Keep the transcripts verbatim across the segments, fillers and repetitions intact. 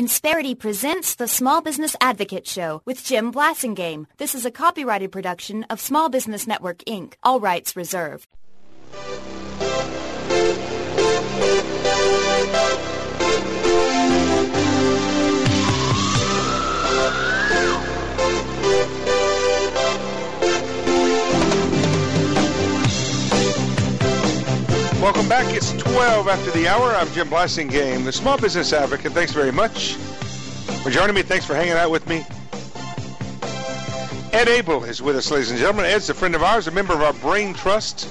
Insperity presents the Small Business Advocate Show with Jim Blasingame. This is a copyrighted production of Small Business Network, Incorporated. All rights reserved. Welcome back. It's twelve after the hour. I'm Jim Blasingame, the Small Business Advocate. Thanks very much for joining me. Thanks for hanging out with me. Ed Abel is with us, ladies and gentlemen. Ed's a friend of ours, a member of our Brain Trust.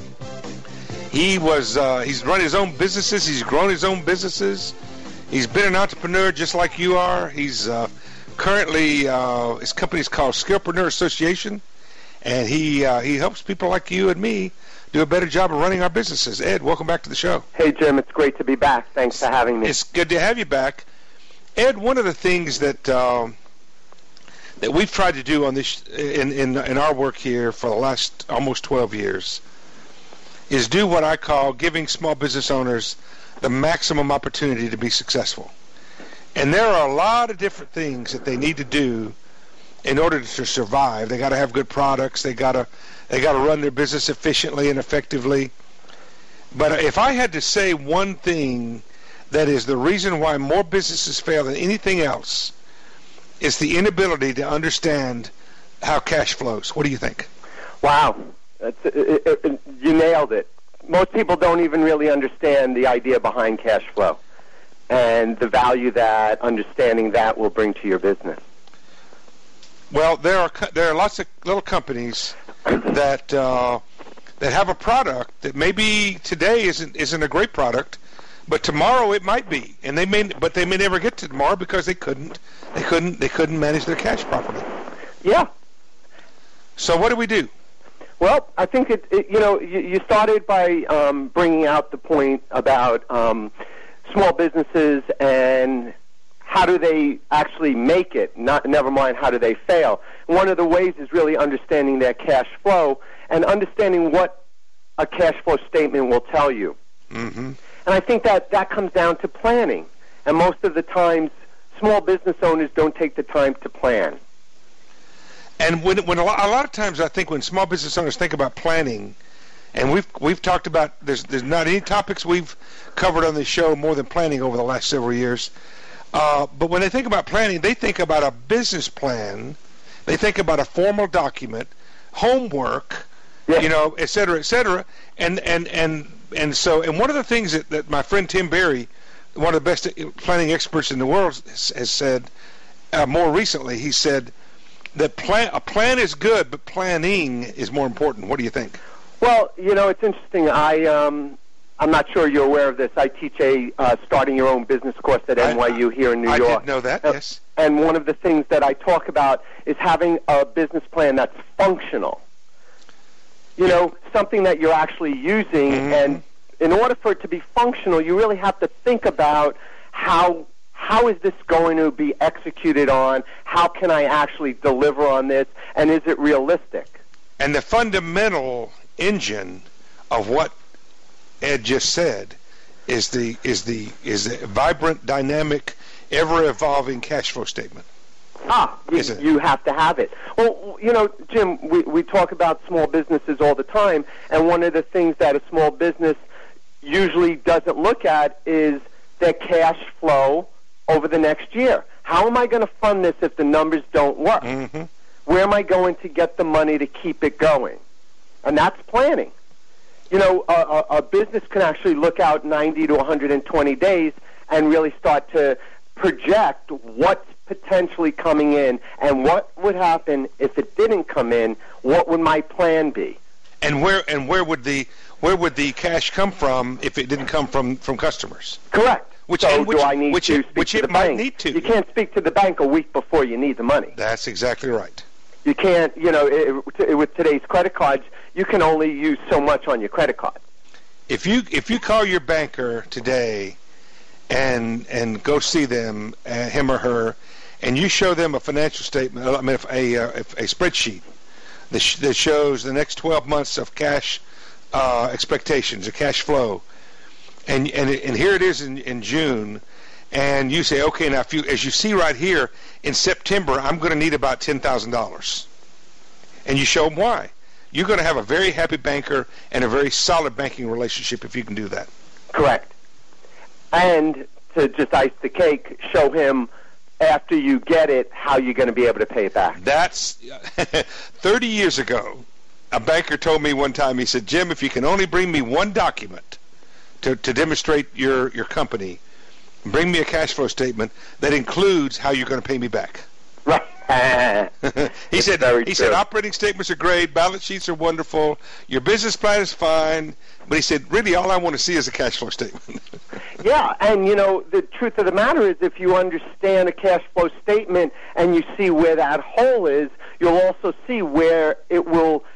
He was, uh, he's run his own businesses. He's grown his own businesses. He's been an entrepreneur just like you are. He's uh, currently, uh, his company is called Skillpreneur Association, and he uh, he helps people like you and me do a better job of running our businesses. Ed, welcome back to the show. Hey, Jim, it's great to be back. Thanks for having me. It's good to have you back. Ed, one of the things that uh, that we've tried to do on this in, in in our work here for the last almost twelve years is do what I call giving small business owners the maximum opportunity to be successful. And there are a lot of different things that they need to do in order to survive. They got to have good products. They got to They got to run their business efficiently and effectively. But if I had to say one thing that is the reason why more businesses fail than anything else, it's the inability to understand how cash flows. What do you think? Wow. It's, it, it, it, you nailed it. Most people don't even really understand the idea behind cash flow and the value that understanding that will bring to your business. Well, there are there are lots of little companies that uh, that have a product that maybe today isn't isn't a great product, but tomorrow it might be, and they may but they may never get to tomorrow because they couldn't they couldn't they couldn't manage their cash properly. Yeah. So what do we do? Well, I think it, it you know you, you started by um, bringing out the point about um, small businesses and how do they actually make it, not never mind how do they fail. One of the ways is really understanding their cash flow and understanding what a cash flow statement will tell you. Mm-hmm. And I think that that comes down to planning. And most of the times, small business owners don't take the time to plan. And when when a lot, a lot of times I think when small business owners think about planning, and we've we've talked about there's there's not any topics we've covered on this show more than planning over the last several years. Uh, but when they think about planning, they think about a business plan. They think about a formal document, homework, yeah. you know, et cetera, et cetera. And and and and so, and one of the things that, that my friend Tim Berry, one of the best planning experts in the world, has, has said uh, more recently, he said that plan, a plan is good, but planning is more important. What do you think? Well, you know, it's interesting. I um. I'm not sure you're aware of this. I teach a uh, starting your own business course at N Y U I, here in New I York. I did know that, uh, yes. And one of the things that I talk about is having a business plan that's functional. You know, something that you're actually using. Mm-hmm. And in order for it to be functional, you really have to think about how how is this going to be executed on? How can I actually deliver on this? And is it realistic? And the fundamental engine of what Ed just said is the is the is the vibrant, dynamic, ever-evolving cash flow statement. Ah, you, you have to have it. Well, you know, Jim, we, we talk about small businesses all the time, and one of the things that a small business usually doesn't look at is their cash flow over the next year. How am I going to fund this if the numbers don't work? Mm-hmm. Where am I going to get the money to keep it going? And that's planning. You know, a, a, a business can actually look out ninety to one hundred twenty days and really start to project what's potentially coming in and what would happen if it didn't come in. What would my plan be? And where and where would the where would the cash come from if it didn't come from, from customers? Correct. Which, so which, do I need which to it, speak which to it the might bank? need to. You can't speak to the bank a week before you need the money. That's exactly right. You can't, you know, it, it, with today's credit cards, you can only use so much on your credit card. If you if you call your banker today and and go see them, uh, him or her, and you show them a financial statement, I mean a a, a spreadsheet that, sh- that shows the next twelve months of cash uh, expectations, of cash flow, and and and here it is in, in June, and you say, okay, now if you, as you see right here, in September, I'm going to need about ten thousand dollars. And you show them why. You're going to have a very happy banker and a very solid banking relationship if you can do that. Correct. And to just ice the cake, show him after you get it how you're going to be able to pay it back. That's thirty years ago. A banker told me one time, he said, Jim, if you can only bring me one document to, to demonstrate your, your company, bring me a cash flow statement that includes how you're going to pay me back. Right. he said Very he true. said operating statements are great, balance sheets are wonderful, your business plan is fine, but he said really all I want to see is a cash flow statement. Yeah, and you know, the truth of the matter is if you understand a cash flow statement and you see where that hole is, you'll also see where it will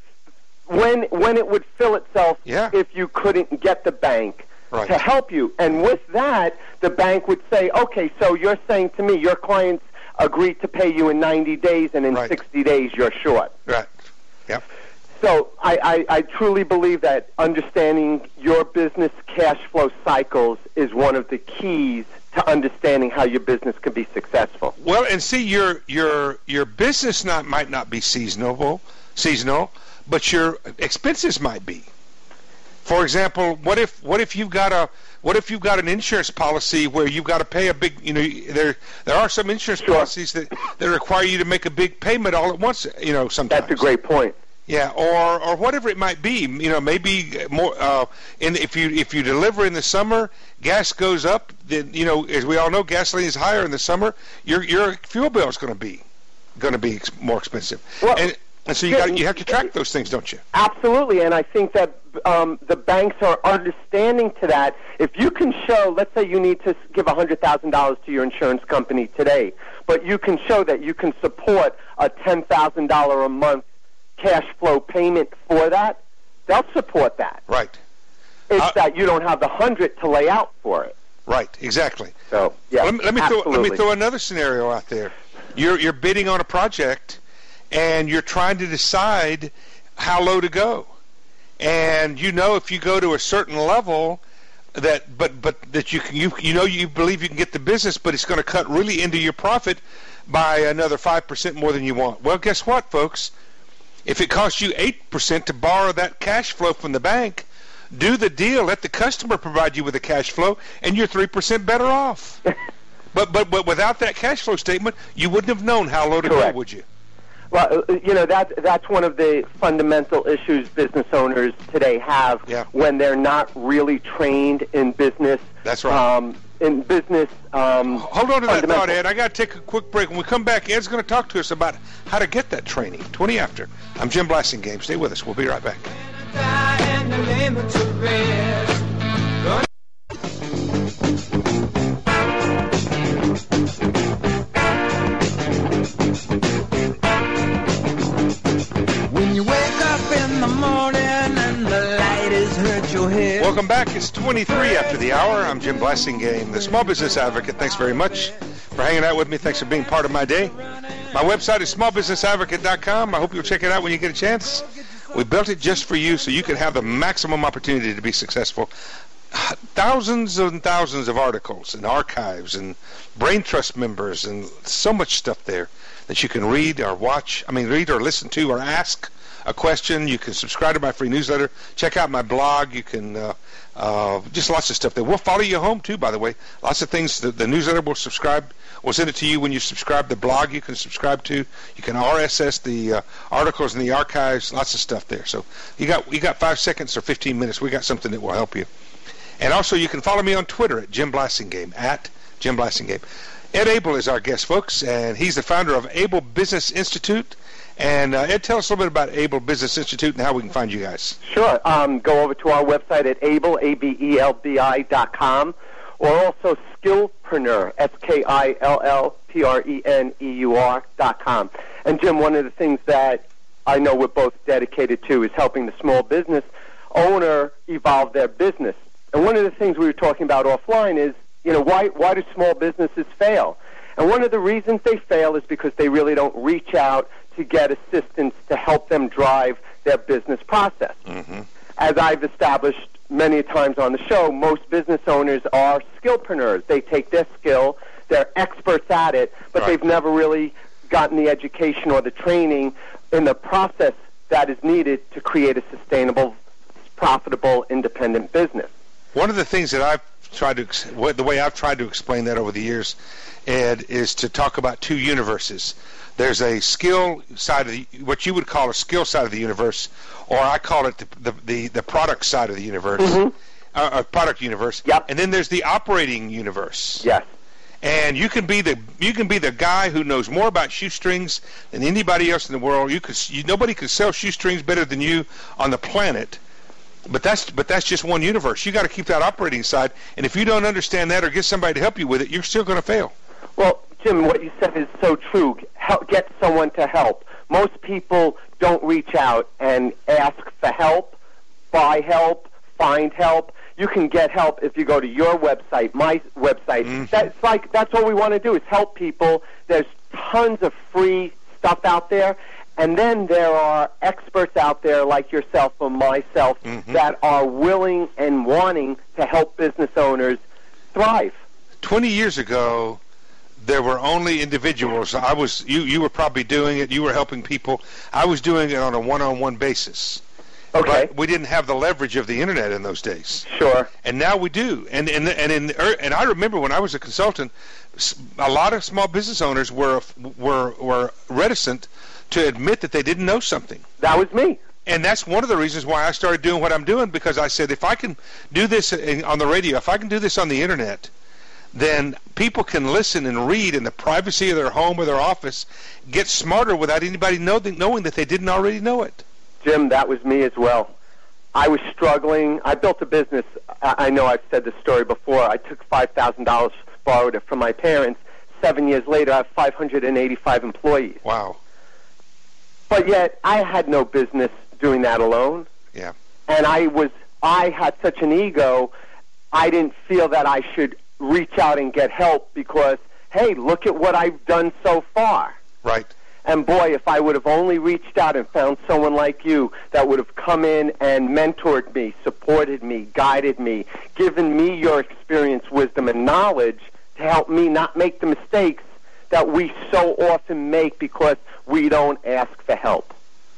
when when it would fill itself yeah. if you couldn't get the bank right. to help you. And with that, the bank would say, okay, so you're saying to me your clients agreed to pay you in ninety days, and in right. sixty days you're short. Right. Yep. So I, I, I truly believe that understanding your business cash flow cycles is one of the keys to understanding how your business can be successful. Well, and see, your your your business not might not be seasonal, seasonal, but your expenses might be. For example, what if what if you've got a what if you've got an insurance policy where you've got to pay a big, you know, there there are some insurance Sure. policies that, that require you to make a big payment all at once, you know, sometimes. That's a great point. Yeah, or or whatever it might be, you know, maybe more. Uh, in if you if you deliver in the summer, gas goes up. Then you know, as we all know, gasoline is higher in the summer. Your your fuel bill is going to be going to be ex- more expensive. Well, and and so you got you have to track those things, don't you? Absolutely, and I think that um, the banks are understanding to that. If you can show, let's say you need to give one hundred thousand dollars to your insurance company today, but you can show that you can support a ten thousand dollars a month cash flow payment for that, they'll support that. Right. It's uh, that you don't have the hundred to lay out for it. Right. Exactly. So yeah. Let me, let me throw let absolutely. me throw another scenario out there. You're you're bidding on a project, and you're trying to decide how low to go, and you know if you go to a certain level, that but but that you can you you know you believe you can get the business, but it's going to cut really into your profit by another five percent more than you want. Well, guess what, folks? If it costs you eight percent to borrow that cash flow from the bank, do the deal. Let the customer provide you with the cash flow, and you're three percent better off. but, but but without that cash flow statement, you wouldn't have known how low to Correct. go, would you? Well, you know, that, that's one of the fundamental issues business owners today have yeah. when they're not really trained in business. That's right. Um, in business um, Hold on to that thought, Ed. I got to take a quick break. When we come back, Ed's going to talk to us about how to get that training. twenty after. I'm Jim Blasingame. Stay with us. We'll be right back. When you wake up in the morning and the light has hurt your head. Welcome back. It's twenty-three after the hour. I'm Jim Blasingame, the Small Business Advocate. Thanks very much for hanging out with me. Thanks for being part of my day. My website is small business advocate dot com. I hope you'll check it out when you get a chance. We built it just for you so you can have the maximum opportunity to be successful. Thousands and thousands of articles and archives and Brain Trust members and so much stuff there that you can read or watch, I mean read or listen to or ask a question. You can subscribe to my free newsletter. Check out my blog. You can, uh, uh, just lots of stuff there. We'll follow you home too, by the way. Lots of things. The, the newsletter will subscribe. We'll send it to you when you subscribe. The blog you can subscribe to. You can R S S the uh, articles in the archives. Lots of stuff there. So you got you got five seconds or fifteen minutes. We got something that will help you. And also you can follow me on Twitter at Jim Blasingame, at Jim Blasingame. Ed Abel is our guest, folks, and he's the founder of Abel Business Institute. And uh, Ed, tell us a little bit about Abel Business Institute and how we can find you guys. Sure. Um, go over to our website at able, A B E L B I dot com, or also Skillpreneur, S K I L L P R E N E U R dot com. And, Jim, one of the things that I know we're both dedicated to is helping the small business owner evolve their business. And one of the things we were talking about offline is, you know, why why do small businesses fail? And one of the reasons they fail is because they really don't reach out to get assistance to help them drive their business process. Mm-hmm. As I've established many times on the show, most business owners are skillpreneurs. They take their skill, they're experts at it, but Right. they've never really gotten the education or the training in the process that is needed to create a sustainable, profitable, independent business. One of the things that I've tried to, ex- what- the way I've tried to explain that over the years, Ed, is to talk about two universes. There's a skill side of the, what you would call a skill side of the universe, or I call it the the, the, the product side of the universe, Mm-hmm. uh, uh, product universe. Yep. And then there's the operating universe. Yes. And you can be the you can be the guy who knows more about shoestrings than anybody else in the world. You could you, nobody could sell shoestrings better than you on the planet. But that's but that's just one universe. You got to keep that operating side. And if you don't understand that or get somebody to help you with it, you're still going to fail. Well, Jim, what you said is so true. Help, get someone to help. Most people don't reach out and ask for help, buy help, find help. You can get help if you go to your website, my website. Mm-hmm. That's like that's all we want to do is help people. There's tons of free stuff out there, and then there are experts out there like yourself or myself Mm-hmm. that are willing and wanting to help business owners thrive. Twenty years ago, there were only individuals. I was you. You were probably doing it. You were helping people. I was doing it on a one-on-one basis. Okay. But we didn't have the leverage of the internet in those days. Sure. And now we do. And and and in and I remember when I was a consultant, s- a lot of small business owners were were were reticent to admit that they didn't know something. That was me. And that's one of the reasons why I started doing what I'm doing, because I said, if I can do this in, on the radio, if I can do this on the internet, then people can listen and read in the privacy of their home or their office, get smarter without anybody know, knowing that they didn't already know it. Jim, that was me as well. I was struggling. I built a business. I I know I've said this story before. I took five thousand dollars, borrowed it from my parents. Seven years later, I have five hundred eighty-five employees. Wow. But yet, I had no business doing that alone. Yeah. And I was, I had such an ego, I didn't feel that I should reach out and get help because, hey, look at what I've done so far. Right. And boy, if I would have only reached out and found someone like you that would have come in and mentored me, supported me, guided me, given me your experience, wisdom, and knowledge to help me not make the mistakes that we so often make because we don't ask for help.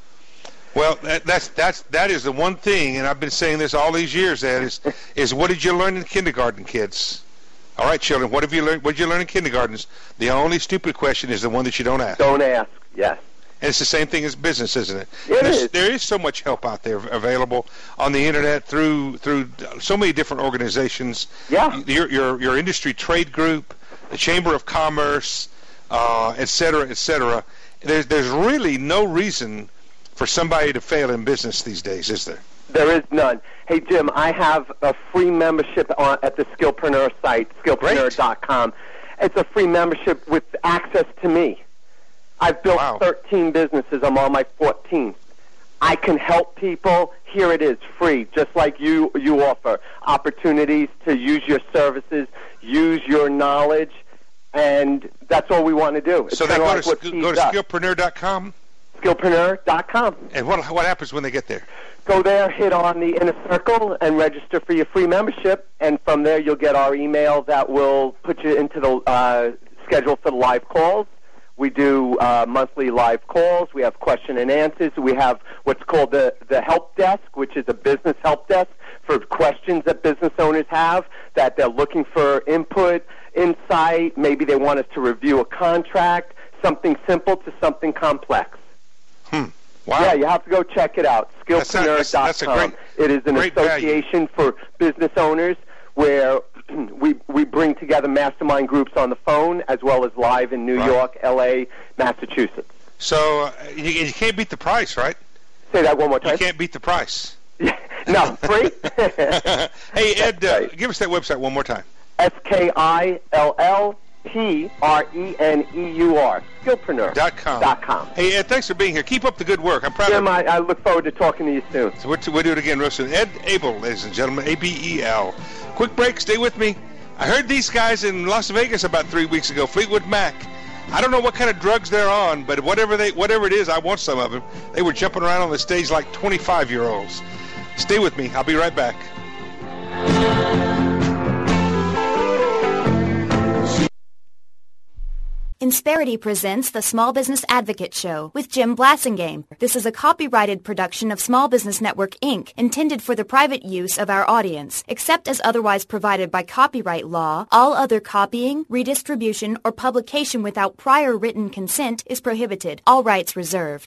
Well, that, that's that's that is the one thing, and I've been saying this all these years. That is, is what did you learn in kindergarten, kids? All right, children, what have you learned? What did you learn in kindergarten? The only stupid question is the one that you don't ask. Don't ask, yes. And it's the same thing as business, isn't it? It There's, is. There is so much help out there available on the internet through through so many different organizations. Yeah. Your your your industry trade group, the Chamber of Commerce, uh, et cetera, et cetera. There's there's really no reason for somebody to fail in business these days, is there? There is none. Hey, Jim, I have a free membership on, at the Skillpreneur site, skillpreneur dot com. It's a free membership with access to me. I've built Wow. thirteen businesses. I'm on my fourteenth. I can help people. Here it is, free, just like you you offer opportunities to use your services, use your knowledge, and that's all we want to do. It's So they kinda go like to what sk- Steve go to does. skillpreneur dot com, skillpreneur dot com. and what what happens when they get there? Go there, hit on the inner circle, and register for your free membership. And from there, you'll get our email that will put you into the uh, schedule for the live calls. We do uh, monthly live calls. We have question and answers. We have what's called the, the help desk, which is a business help desk for questions that business owners have, that they're looking for input, insight. Maybe they want us to review a contract, something simple to something complex. Hmm. Wow. Yeah, you have to go check it out, That's not- skillpreneur dot com. that's- that's a great- It is an great value. association for business owners where we we bring together mastermind groups on the phone as well as live in New Right. York, L A, Massachusetts. So uh, you, you can't beat the price, right? Say that one more You time. can't beat the price. No, free? Hey, Ed, uh, right. give us that website one more time. S K I L L P R E N E U R, skillpreneur Dot com. dot com. Hey, Ed, thanks for being here. Keep up the good work. I'm proud Jim, of I, I look forward to talking to you soon. So we'll, we'll do it again real soon. Ed Abel, ladies and gentlemen, A B E L. Quick break. Stay with me. I heard these guys in Las Vegas about three weeks ago, Fleetwood Mac. I don't know what kind of drugs they're on, but whatever they, whatever it is, I want some of them. They were jumping around on the stage like twenty-five-year-olds. Stay with me. I'll be right back. Insperity presents the Small Business Advocate Show with Jim Blasingame. This is a copyrighted production of Small Business Network, Incorporated, intended for the private use of our audience. Except as otherwise provided by copyright law, all other copying, redistribution, or publication without prior written consent is prohibited. All rights reserved.